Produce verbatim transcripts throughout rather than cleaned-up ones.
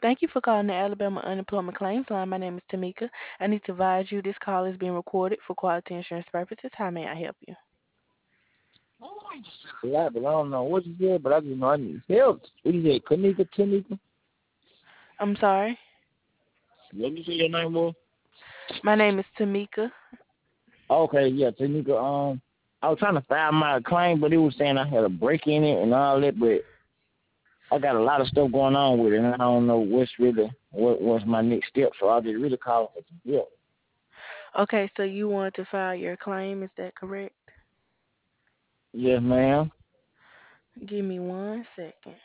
Thank you for calling the Alabama Unemployment Claims Line. My name is Tamika. I need to advise you this call is being recorded for quality insurance purposes. How may I help you? Yeah, but I don't know what you said, but I just know I need help. What you say, Kanika, Tanika? I'm sorry. What did you say your name was? My name is Tamika. Okay, yeah, Tanika. Um, I was trying to file my claim, but it was saying I had a break in it and all that, but I got a lot of stuff going on with it, and I don't know what's really what what's my next step. So I just really call for some help. Okay, so you want to file your claim, is that correct? Yes, ma'am. Give me one second.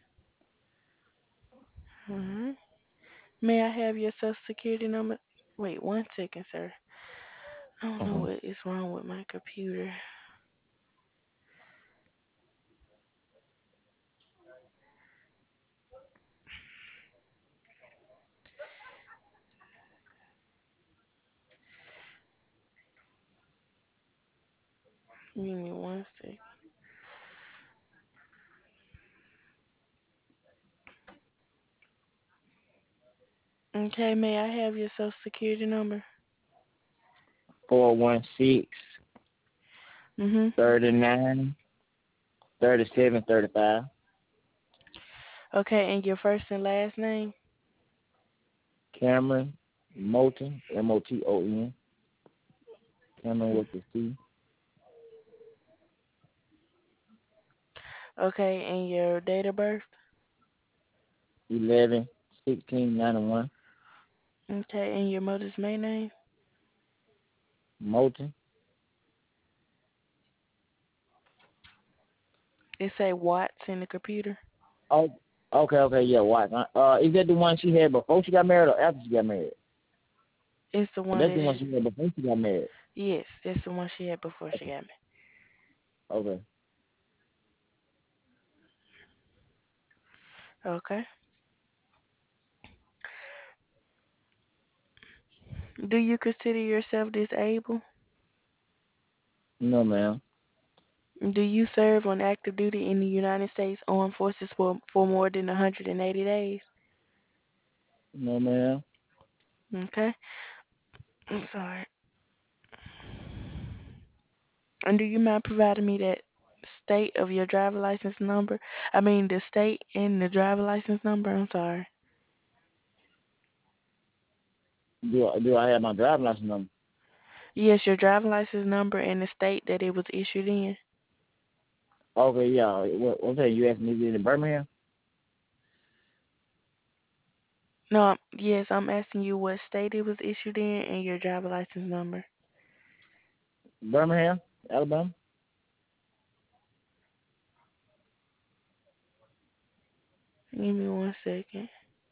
Alright. May I have your social security number? Wait one second, sir. I don't know Uh-huh. what is wrong with my computer. Give me one second. Okay, may I have your social security number? Four one six Mhm. thirty nine thirty seven thirty five. Okay, and your first and last name? Cameron Moulton, M O T O N. Cameron with the C. Okay, and your date of birth? Eleven sixteen ninety one. Okay, and your mother's maiden name? Moulton. It say Watts in the computer. Oh, okay, okay, yeah, Watts. Uh, is that the one she had before she got married or after she got married? It's the one That's that the one she, she had before she got married. yes, that's the one she had before she got me. Okay. Okay. Do you consider yourself disabled? No, ma'am. Do you serve on active duty in the United States Armed Forces for, for more than one hundred eighty days? No, ma'am. Okay. I'm sorry. And do you mind providing me that state of your driver license number? I mean, the state and the driver license number. I'm sorry. Do I, do I have my driving license number? Yes, your driver license number and the state that it was issued in. Okay, yeah. What, what's that? You asking me to in Birmingham? No, I'm- yes, I'm asking you what state it was issued in and your driver license number. Birmingham, Alabama. Give me one second.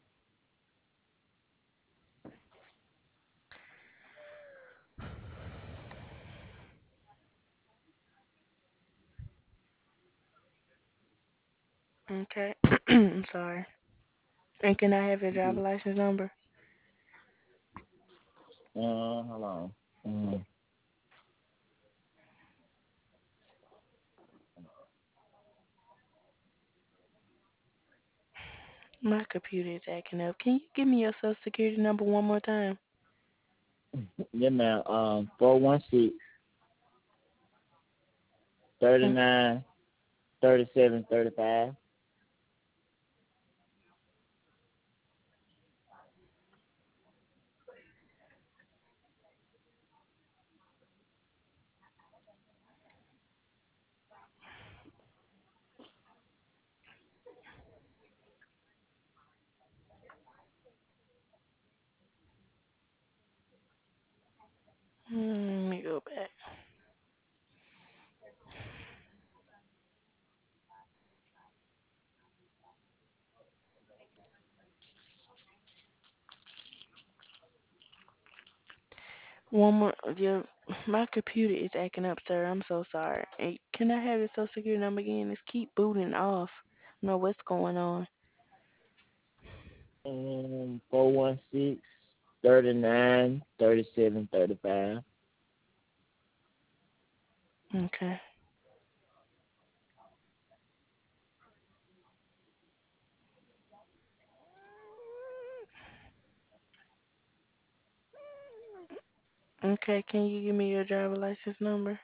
Okay. I'm sorry. And can I have your driver license number? Uh, hold on. Mm. My computer is acting up. Can you give me your social security number one more time? Yeah, ma'am. Um, four one six thirty Mm, nine thirty seven thirty five. Let me go back. One more. Your, my computer is acting up, sir. I'm so sorry. Hey, can I have your social security number again? It's keep booting off. I don't know what's going on. Um, four one six thirty nine thirty seven thirty five. Okay. Okay, can you give me your driver license number?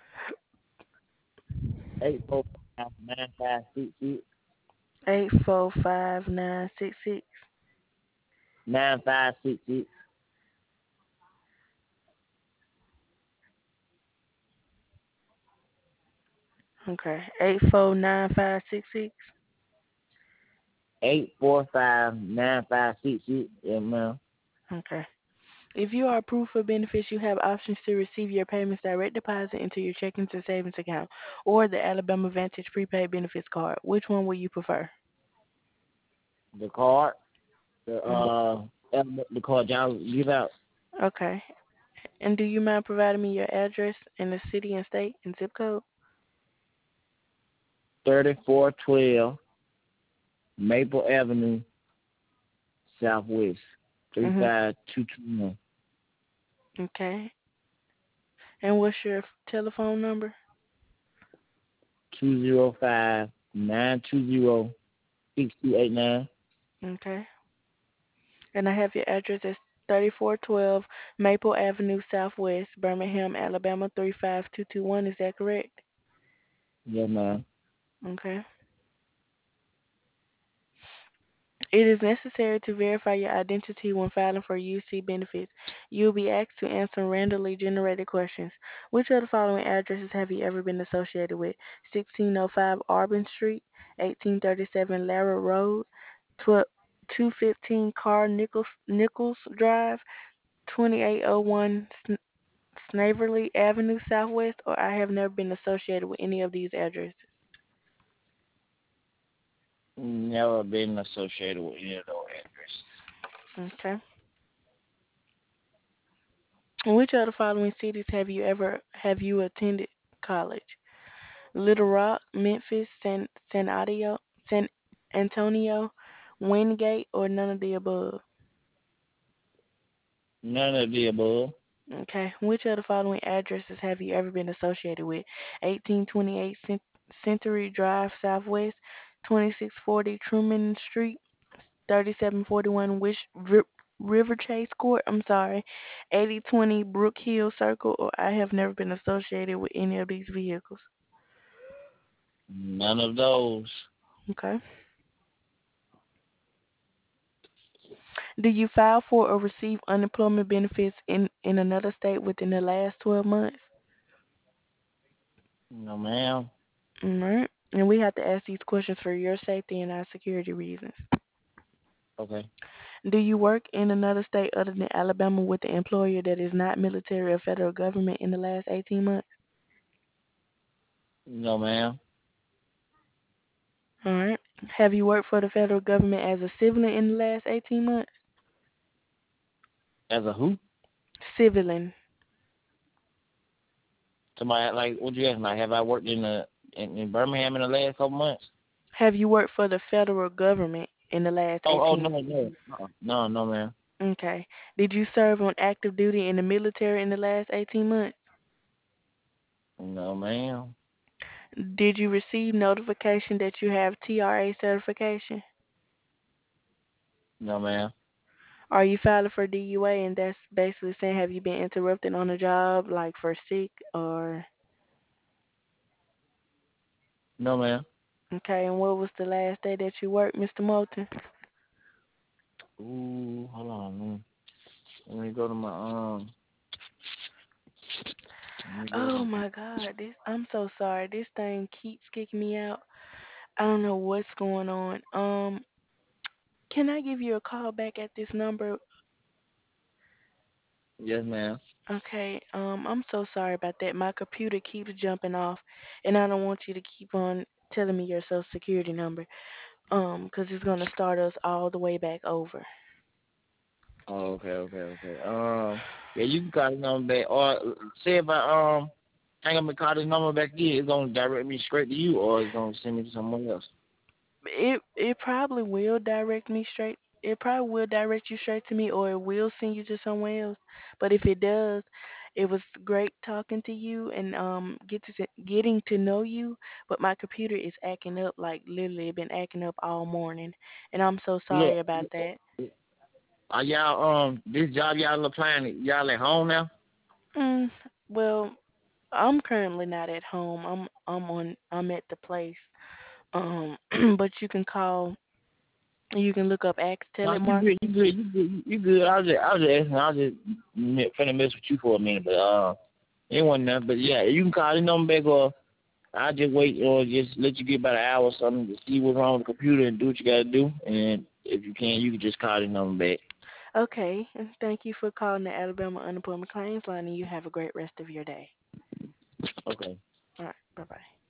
Eight four five nine five six six Eight four five nine six six. nine five six six. Okay, eight four nine five six six. Eight four five nine five six six. Yeah, ma'am. Okay. If you are approved for benefits, you have options to receive your payments direct deposit into your checking and savings account or the Alabama Vantage prepaid benefits card. Which one will you prefer? The card, the Mm, uh, the card y'all give out. okay. And do you mind providing me your address and the city and state and zip code? Thirty four twelve Maple Avenue, Southwest. Three Mhm. five two two one. Okay. And what's your f- telephone number? Two zero five nine two zero six two eight nine. Okay. And I have your address as thirty-four twelve Maple Avenue Southwest, Birmingham, Alabama three five two two one. Is that correct? Yes, ma'am. Okay. It is necessary to verify your identity when filing for U C benefits. You will be asked to answer randomly generated questions. Which of the following addresses have you ever been associated with? sixteen oh five Auburn Street, eighteen thirty-seven Lara Road, twelve two fifteen Carr Nichols, Nichols Drive, twenty-eight oh one Snaverly Avenue Southwest, or I have never been associated with any of these addresses. Never been associated with any of those addresses. Okay. Which of the following cities have you ever have you attended college? Little Rock, Memphis, San San Adio, San Antonio, Wingate, or none of the above? None of the above. Okay. Which of the following addresses have you ever been associated with? eighteen twenty-eight Cen- Century Drive Southwest, twenty-six forty Truman Street, thirty-seven forty-one Wish Ri- River Chase Court. I'm sorry, eighty twenty Brook Hill Circle, or I have never been associated with any of these vehicles. None of those. Okay. Do you file for or receive unemployment benefits in, in another state within the last twelve months? No, ma'am. All right. And we have to ask these questions for your safety and our security reasons. Okay. Do you work in another state other than Alabama with an employer that is not military or federal government in the last eighteen months? No, ma'am. All right. Have you worked for the federal government as a civilian in the last eighteen months? As a who? Civilian. Somebody like what you asking? Like, have I worked in the in, in Birmingham in the last couple months? Have you worked for the federal government in the last Oh, oh eighteen no, months? no, uh-uh. no, no, ma'am. Okay. Did you serve on active duty in the military in the last eighteen months? No, ma'am. Did you receive notification that you have T R A certification? No, ma'am. Are you filing for D U A and that's basically saying have you been interrupted on a job like for sick or No, ma'am. okay, and what was the last day that you worked, Mister Moulton? Ooh, hold on, man. Let me go to my um. Let me go Oh to. my God, this I'm so sorry. This thing keeps kicking me out. I don't know what's going on. Um, can I give you a call back at this number? Yes, ma'am. Okay, um, I'm so sorry about that. My computer keeps jumping off, and I don't want you to keep on telling me your social security number, um, 'cause it's gonna start us all the way back over. Oh, okay, okay, okay. Um, yeah, you can call this number back, or say if I um hang up and call this number back again, it's gonna direct me straight to you, or it's gonna send me to someone else. It it probably will direct me straight. It probably will direct you straight to me, or it will send you to somewhere else. But if it does, it was great talking to you and um get to getting to know you. But my computer is acting up like literally it been acting up all morning, and I'm so Look, sorry about that. are y'all um this job y'all applying? Y'all at home now? Mm, well, I'm currently not at home. I'm I'm on I'm at the place. Um, but you can call. You can look up Ask No, you good, you Telemarketing. good, you good, you good. I was just, I was just asking, I was just me- finna mess with you for a minute, but uh, it wasn't nothing. But yeah, you can call the number back, or I'll just wait, or just let you get about an hour or something to see what's wrong with the computer and do what you gotta do. And if you can, you can just call the number back. Okay, and thank you for calling the Alabama Unemployment Claims Line, and you have a great rest of your day. Okay. All right, bye bye.